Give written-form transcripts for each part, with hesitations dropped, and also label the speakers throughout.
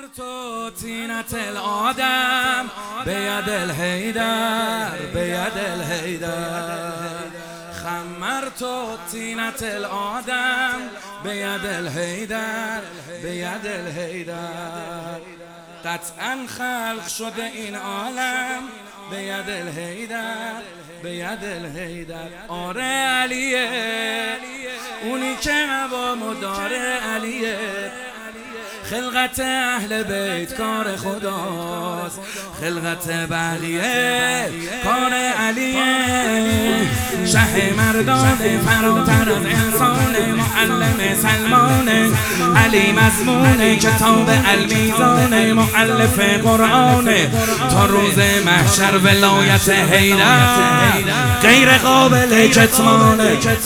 Speaker 1: تو طينة الآدم بيد الهيدر بيد الهيدر خمرت طينة الآدم بيد الهيدر بيد الهيدر قطعا خلق شده این عالم بيد الهيدر بيد الهيدر آره علیه اونی که هوا مدار علیه خلقت اهل بیت کار خداست خلقت بقیه کار علیه شه مردان فراتر از انسان معلم سلمان علی مضمون کتاب المیزان مؤلف قرآن تا روز محشر ولایت حیدر غیر قابل کتمان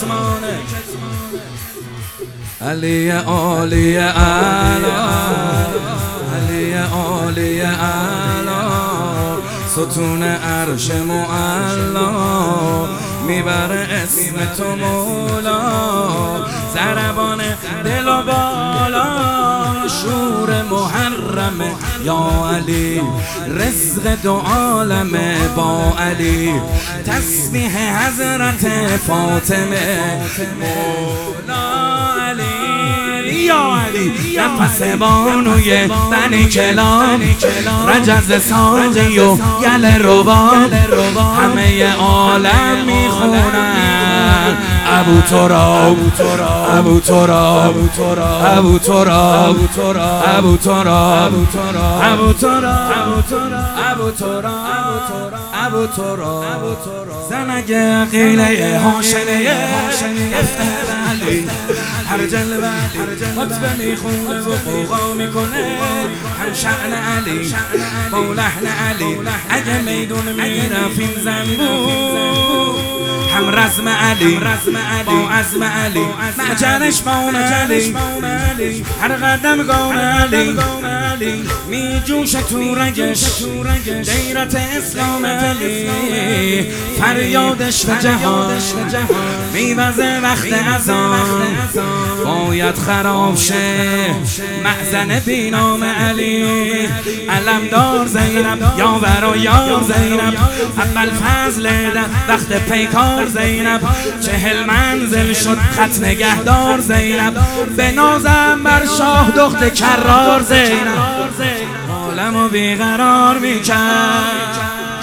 Speaker 1: علی عالی اعلی علی عالی اعلی ستون عرش معلا میبره اسم تو مولا ضربان دل و بالا شور محرم یا علی رزق دو عالم با علی تسبیح حضرت فاطمه مولا یا علی نفس بانوی بنی کلام رجز ساقی و گل رباب همه عالم میخونن ابو تراب ابو تراب ابو تراب ابو تراب ابو تراب ابو تراب ابو تراب زنگ قیله هاشنه افتر علی هر جلوه خطبه میخونه و قوقا میکنه هم شأن علی با لحن علی اگه میدون میرفیم زنبور هم رزم علی با عزم علی معجرش بان علی هر قدم گام علی می جوش تو رگش دیرت اسلام علی فریادش و جهان میوزه وقت اذان باید خراب شه محزن بینام علی علمدار زینب یاور و یار زینب اول فضل وقت پیکار زینب 40 منزل شد خط نگهدار زینب به نازم بر شاه دخت کرار زینب عالمو بیقرار میکرد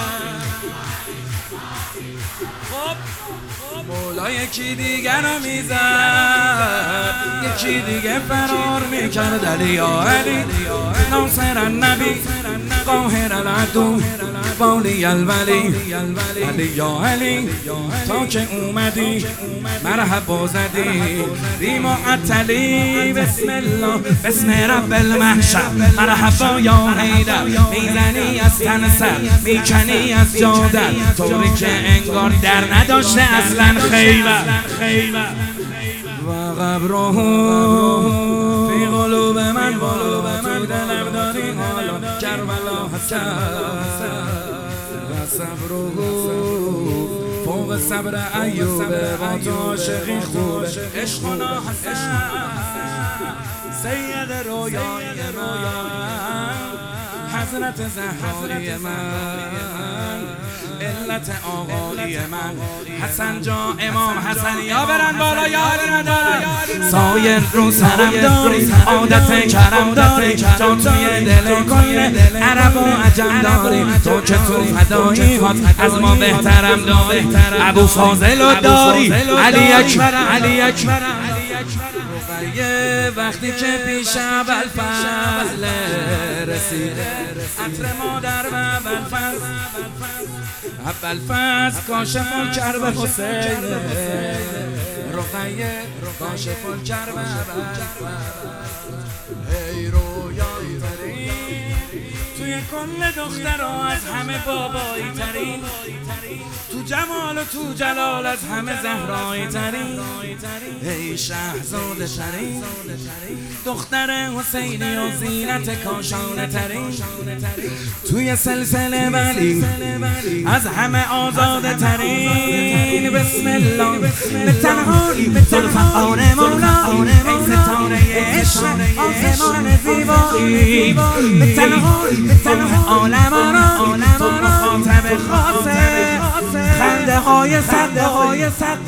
Speaker 1: مولا یکی دیگر رو میزد یکی دیگه فرار میکرد علی یا علی ناصر النبی قاهر العدو والی الولی علی یا علی تا که اومدی مرحبا زدی بی معطلی بسم الله بسم رب المحشر مرحبا یا حیدر میزنی از تن سر میکنی از جادر طوری که انگار در نداشته اصلا خیبر و قبره فی قلوب من تو دلم داری حالا کربلا حسن و صبره فوق صبر ایوب با تو عاشقی خوبه عشقنا حسن سید رویای من حضرت زهرای من علت آقایی من حسن جا امام حسن یا برن بالا یا برن بالا سایر رو سرم داری عادت کرم داری جان توی دل کل عرب و عجم داری تو که تو فدایی هات از ما بهترم داری ابو فاضل و داری علی اکبر علی اکبر رقیه وقتی که پیش ابوالفضل رسیده عطر مادر و ابوالفضل کاشف الکرب حسین رقیه کاشف الکرب ابوالفضل ای رویان تری توی توی کل دخترها از همه بابایی ترین، تو جمال و تو جلال از همه زهرایی ترین، ای شهزاده ترین، دختر حسینی و زینت کاشانه ترین، توی سلسله ولی از همه آزاده ترین. بسم الله به تنهایی زلفقار مولا، ای ستاره عشق آسمان زیبایی، به تنهایی عالمانا تو مخاطب خاصه، خنده های صدایی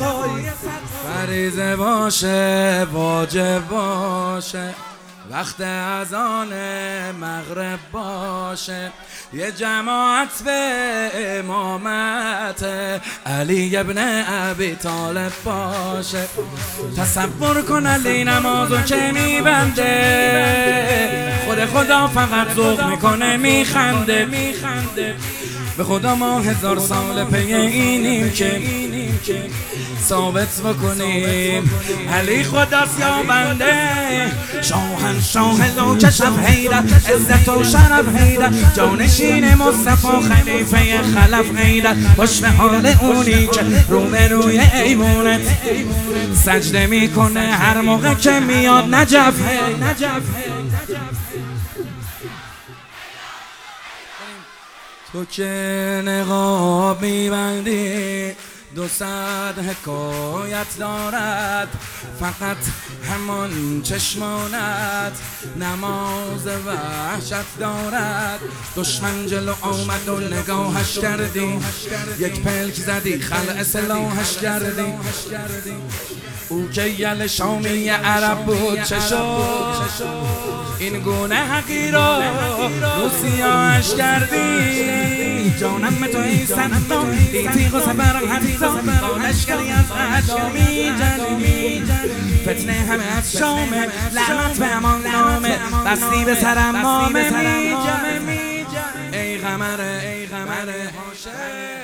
Speaker 1: فریضه باشه واجب باشه، وقت اذان مغرب باشه، یه جماعت به امامت علی ابن ابی طالب باشه. تصور کن علی نمازو که میبنده، خود خدا فقط ذوق میکنه میخنده، به خدا ما 1000 سال پی اینیم که ثابت بکنیم علی خداست یا بنده، شاهنشاه لوک شب حیدر، عزت و شرف حیدر، جانشین مصطفی خلیفه خلف حیدر، باش به حال اونی که روبروی ایوونت سجده میکنه هر موقع که میاد نجف. تو که نقاب میبندی 200 حکایت دارد، فقط همان چشمانت نماز وحشت دارد. دشمن جلو آمد و نگاهش کردی، یک پلک زدی خلع سلاحش کردی. او که یل شامی عرب بود چه شد، این گونه حقیرا رو سیاهش کردی. جانم تو ای سنتو دیتیق و سبرم حتی با لشکری از اعدا می‌جنگی، فتنه همه از شامه، لعنت به امان نامه، بستی به سرم مامه می‌جنگی. ای قمر